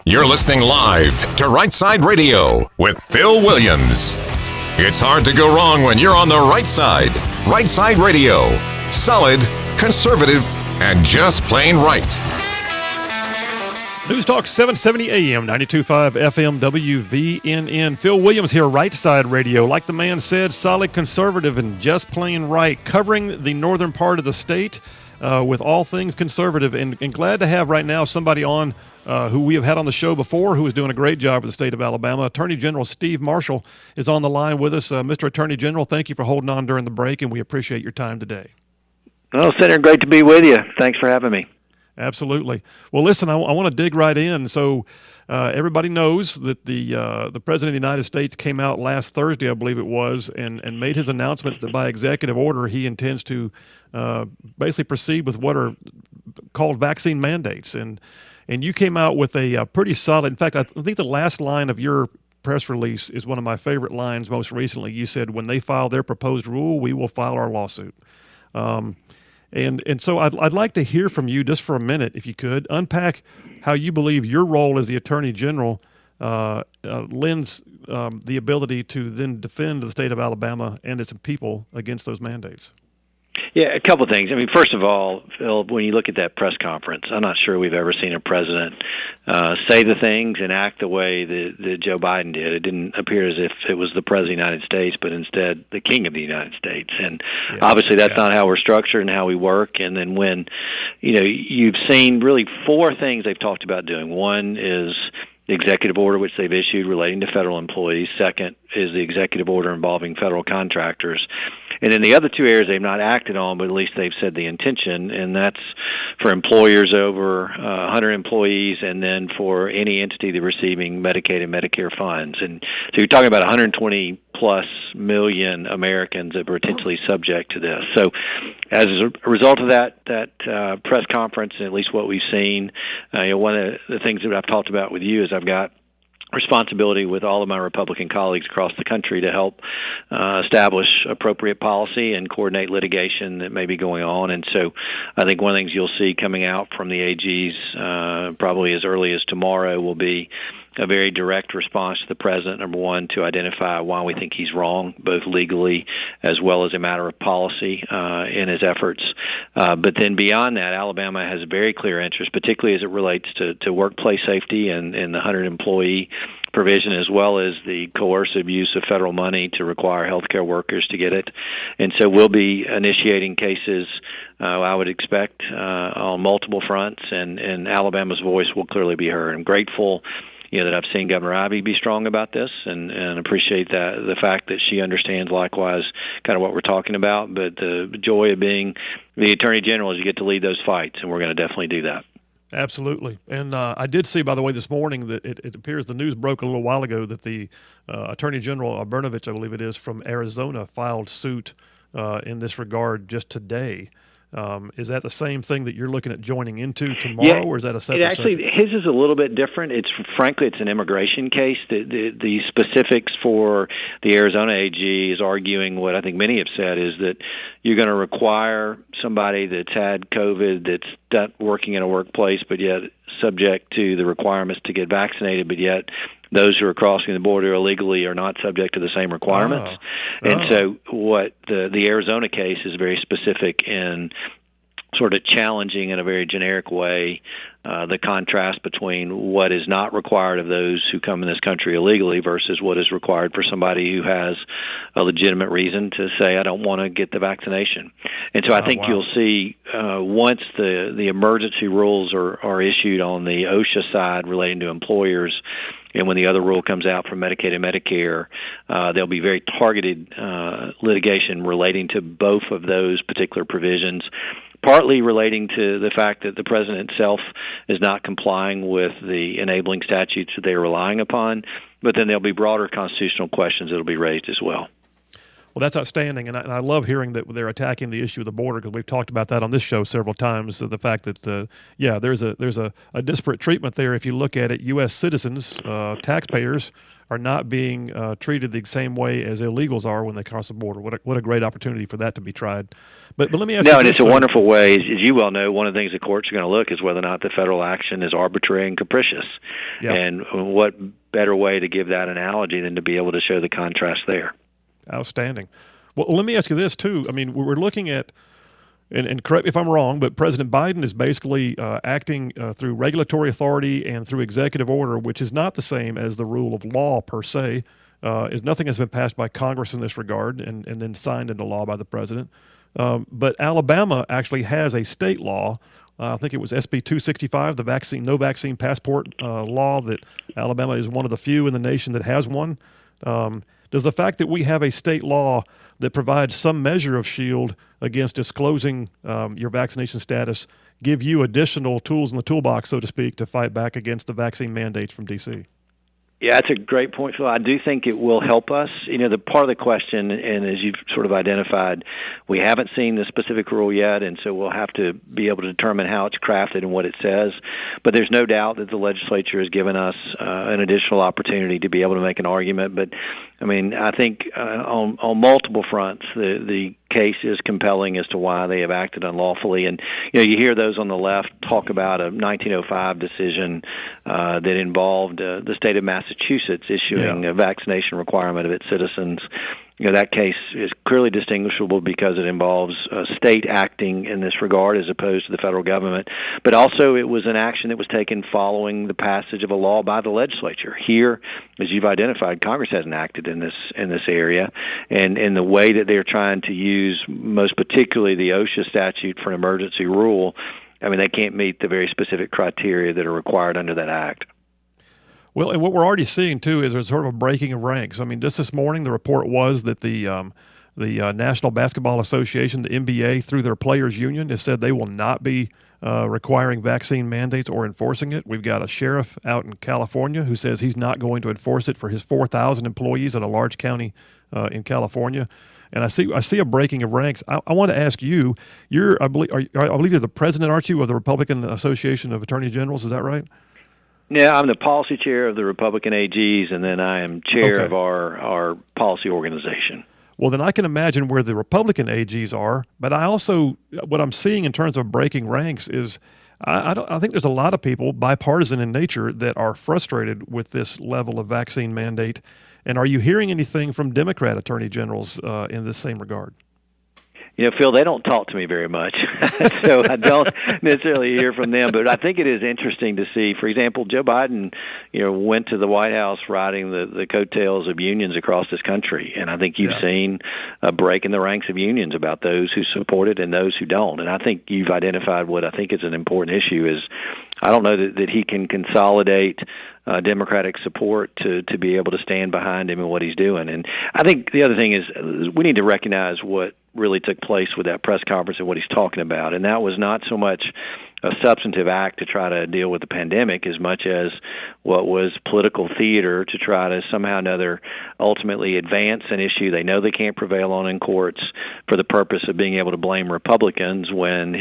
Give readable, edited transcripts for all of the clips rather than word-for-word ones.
You're listening live to Right Side Radio with Phil Williams. It's hard to go wrong when you're on the right side. Right Side Radio. Solid, conservative, and just plain right. News Talk 770 AM, 92.5 FM, WVNN. Phil Williams here, Right Side Radio. Like the man said, solid, conservative, and just plain right. Covering the northern part of the state with all things conservative. And glad to have right now somebody on who we have had on the show before, who is doing a great job for the state of Alabama. Attorney General Steve Marshall is on the line with us. Mr. Attorney General, thank you for holding on during the break, and we appreciate your time today. Well, Senator, great to be with you. Thanks for having me. Absolutely. Well, listen, I want to dig right in. So everybody knows that the President of the United States came out last Thursday, I believe it was, and made his announcement that by executive order he intends to basically proceed with what are called vaccine mandates. And you came out with a pretty solid, in fact, I think the last line of your press release is one of my favorite lines most recently. You said, when they file their proposed rule, we will file our lawsuit. And so I'd like to hear from you just for a minute, if you could, unpack how you believe your role as the Attorney General lends the ability to then defend the state of Alabama and its people against those mandates. Yeah, a couple of things. I mean, first of all, Phil, when you look at that press conference, I'm not sure we've ever seen a president say the things and act the way that Joe Biden did. It didn't appear as if it was the President of the United States, but instead the King of the United States. And obviously that's not how we're structured and how we work. And then when, you've seen really four things they've talked about doing. One is the executive order which they've issued relating to federal employees. Second is the executive order involving federal contractors. And then the other two areas they've not acted on, but at least they've said the intention, and that's for employers over 100 employees and then for any entity that receiving Medicaid and Medicare funds. And so you're talking about 120-plus million Americans that are potentially subject to this. So as a result of that press conference, and at least what we've seen, one of the things that I've talked about with you is I've got responsibility with all of my Republican colleagues across the country to help establish appropriate policy and coordinate litigation that may be going on. And so I think one of the things you'll see coming out from the AGs probably as early as tomorrow will be a very direct response to the president, number one, to identify why we think he's wrong, both legally as well as a matter of policy in his efforts. But then beyond that, Alabama has a very clear interest, particularly as it relates to workplace safety and the 100-employee provision, as well as the coercive use of federal money to require healthcare workers to get it. And so we'll be initiating cases, I would expect, on multiple fronts, and Alabama's voice will clearly be heard. I'm grateful that I've seen Governor Ivey be strong about this and appreciate the fact that she understands likewise kind of what we're talking about. But the joy of being the Attorney General is you get to lead those fights, and we're going to definitely do that. Absolutely. And I did see, by the way, this morning that it appears the news broke a little while ago that the Attorney General Brnovich, I believe it is, from Arizona, filed suit in this regard just today. Is that the same thing that you're looking at joining into tomorrow, or is that a separate? His is a little bit different. Frankly, it's an immigration case. The specifics for the Arizona AG is arguing what I think many have said is that you're going to require somebody that's had COVID, that's not working in a workplace, but yet subject to the requirements to get vaccinated, but yet those who are crossing the border illegally are not subject to the same requirements. And so what the Arizona case is very specific in sort of challenging in a very generic way the contrast between what is not required of those who come in this country illegally versus what is required for somebody who has a legitimate reason to say, I don't want to get the vaccination. And so I think you'll see once the emergency rules are issued on the OSHA side relating to employers, and when the other rule comes out from Medicaid and Medicare, there'll be very targeted litigation relating to both of those particular provisions, partly relating to the fact that the president himself is not complying with the enabling statutes that they are relying upon, but then there'll be broader constitutional questions that will be raised as well. Well, that's outstanding, and I love hearing that they're attacking the issue of the border, because we've talked about that on this show several times. The fact that there's a disparate treatment there. If you look at it, U.S. citizens, taxpayers, are not being treated the same way as illegals are when they cross the border. What a great opportunity for that to be tried. But let me ask you. No, and it's a wonderful way. As you well know, one of the things the courts are going to look is whether or not the federal action is arbitrary and capricious. Yeah. And what better way to give that analogy than to be able to show the contrast there. Outstanding. Well, let me ask you this, too. I mean, we're looking at, and correct me if I'm wrong, but President Biden is basically acting through regulatory authority and through executive order, which is not the same as the rule of law per se. Nothing has been passed by Congress in this regard and then signed into law by the president. But Alabama actually has a state law. I think it was SB 265, the no vaccine passport law, that Alabama is one of the few in the nation that has one. Does the fact that we have a state law that provides some measure of shield against disclosing your vaccination status give you additional tools in the toolbox, so to speak, to fight back against the vaccine mandates from D.C.? Yeah, that's a great point, Phil. I do think it will help us. The part of the question, and as you've sort of identified, we haven't seen the specific rule yet, and so we'll have to be able to determine how it's crafted and what it says. But there's no doubt that the legislature has given us an additional opportunity to be able to make an argument. But, I think on multiple fronts, the case is compelling as to why they have acted unlawfully. And, you hear those on the left talk about a 1905 decision that involved the state of Massachusetts issuing a vaccination requirement of its citizens. That case is clearly distinguishable because it involves a state acting in this regard as opposed to the federal government. But also it was an action that was taken following the passage of a law by the legislature. Here, as you've identified, Congress hasn't acted in this area. And in the way that they're trying to use, most particularly the OSHA statute for an emergency rule, they can't meet the very specific criteria that are required under that act. Well, and what we're already seeing, too, is there's sort of a breaking of ranks. Just this morning, the report was that the National Basketball Association, the NBA, through their players' union, has said they will not be requiring vaccine mandates or enforcing it. We've got a sheriff out in California who says he's not going to enforce it for his 4,000 employees at a large county in California. And I see a breaking of ranks. I want to ask you, I believe you're the president, aren't you, of the Republican Association of Attorney Generals? Is that right? Yeah, I'm the policy chair of the Republican AGs, and then I am chair of our policy organization. Well, then I can imagine where the Republican AGs are, but I also, what I'm seeing in terms of breaking ranks is I think there's a lot of people, bipartisan in nature, that are frustrated with this level of vaccine mandate. And are you hearing anything from Democrat attorney generals in this same regard? Phil, they don't talk to me very much, so I don't necessarily hear from them. But I think it is interesting to see, for example, Joe Biden, went to the White House riding the coattails of unions across this country. And I think you've seen a break in the ranks of unions about those who support it and those who don't. And I think you've identified what I think is an important issue is I don't know that he can consolidate Democratic support to be able to stand behind him and what he's doing. And I think the other thing is we need to recognize what really took place with that press conference and what he's talking about. And that was not so much a substantive act to try to deal with the pandemic as much as what was political theater to try to somehow or another ultimately advance an issue they know they can't prevail on in courts for the purpose of being able to blame Republicans when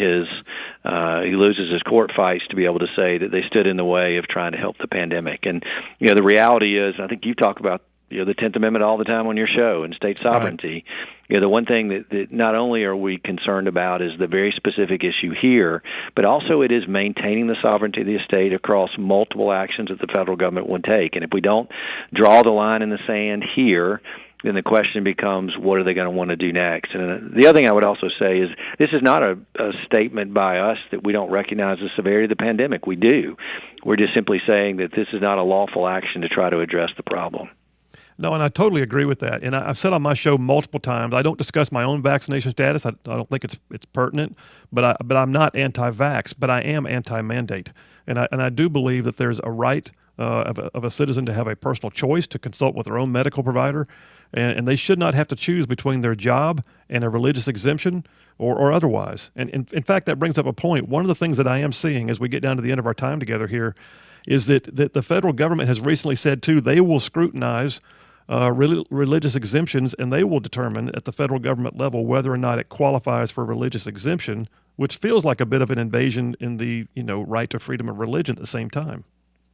he loses his court fights to be able to say that they stood in the way of trying to help the pandemic. And, the reality is, I think you talk about the 10th Amendment all the time on your show and state sovereignty. Right. The one thing that not only are we concerned about is the very specific issue here, but also it is maintaining the sovereignty of the state across multiple actions that the federal government would take. And if we don't draw the line in the sand here, then the question becomes, what are they going to want to do next? And the other thing I would also say is this is not a statement by us that we don't recognize the severity of the pandemic. We do. We're just simply saying that this is not a lawful action to try to address the problem. No, and I totally agree with that. And I've said on my show multiple times, I don't discuss my own vaccination status. I don't think it's pertinent, but I'm not anti-vax, but I am anti-mandate. And I do believe that there's a right of a citizen to have a personal choice to consult with their own medical provider, and they should not have to choose between their job and a religious exemption or otherwise. And in fact, that brings up a point. One of the things that I am seeing as we get down to the end of our time together here is that the federal government has recently said, too, they will scrutinize religious exemptions, and they will determine at the federal government level whether or not it qualifies for religious exemption, which feels like a bit of an invasion in the right to freedom of religion at the same time.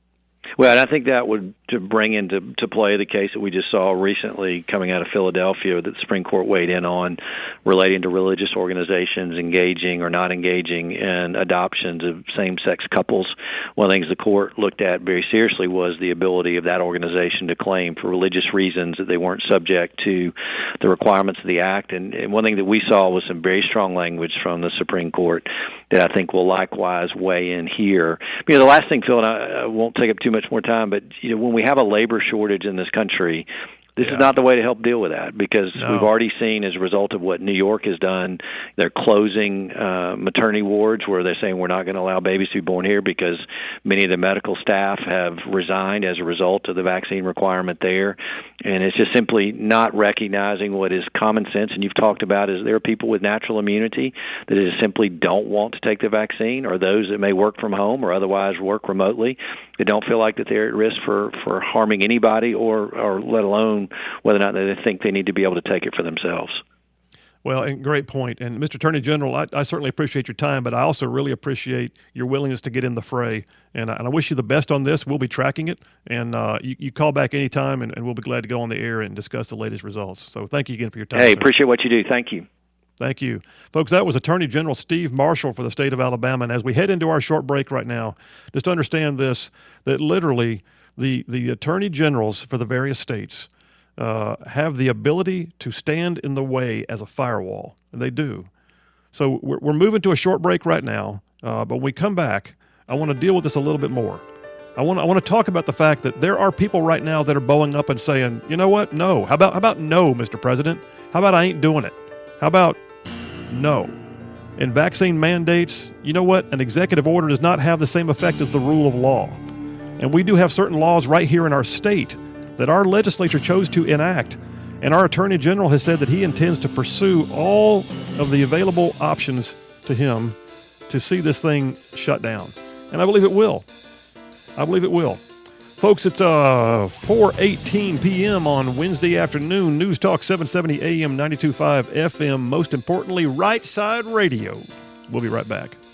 Well, and I think that would to bring into play the case that we just saw recently coming out of Philadelphia that the Supreme Court weighed in on relating to religious organizations engaging or not engaging in adoptions of same-sex couples. One of the things the court looked at very seriously was the ability of that organization to claim for religious reasons that they weren't subject to the requirements of the Act. And one thing that we saw was some very strong language from the Supreme Court that I think will likewise weigh in here. The last thing, Phil, and I won't take up too much more time, but when we have a labor shortage in this country, this is not the way to help deal with that, because we've already seen as a result of what New York has done, they're closing maternity wards where they're saying we're not going to allow babies to be born here because many of the medical staff have resigned as a result of the vaccine requirement there. And it's just simply not recognizing what is common sense. And you've talked about is there are people with natural immunity that just simply don't want to take the vaccine, or those that may work from home or otherwise work remotely. They don't feel like that they're at risk for harming anybody or let alone whether or not they think they need to be able to take it for themselves. Well, and great point. And Mr. Attorney General, I certainly appreciate your time, but I also really appreciate your willingness to get in the fray. And I wish you the best on this. We'll be tracking it. And you call back anytime, and we'll be glad to go on the air and discuss the latest results. So thank you again for your time. Hey, sir. Appreciate what you do. Thank you. Thank you. Folks, that was Attorney General Steve Marshall for the state of Alabama. And as we head into our short break right now, just understand this, that literally the attorney generals for the various states have the ability to stand in the way as a firewall, and they do. So we're moving to a short break right now, but when we come back, I want to deal with this a little bit more. I want to talk about the fact that there are people right now that are bowing up and saying, you know what, no. How about no, Mr. President? How about I ain't doing it? How about no? And vaccine mandates, you know what? An executive order does not have the same effect as the rule of law. And we do have certain laws right here in our state that our legislature chose to enact. And our Attorney General has said that he intends to pursue all of the available options to him to see this thing shut down. And I believe it will. I believe it will. Folks, it's 4:18 p.m. on Wednesday afternoon. News Talk 770 AM, 92.5 FM. Most importantly, Right Side Radio. We'll be right back.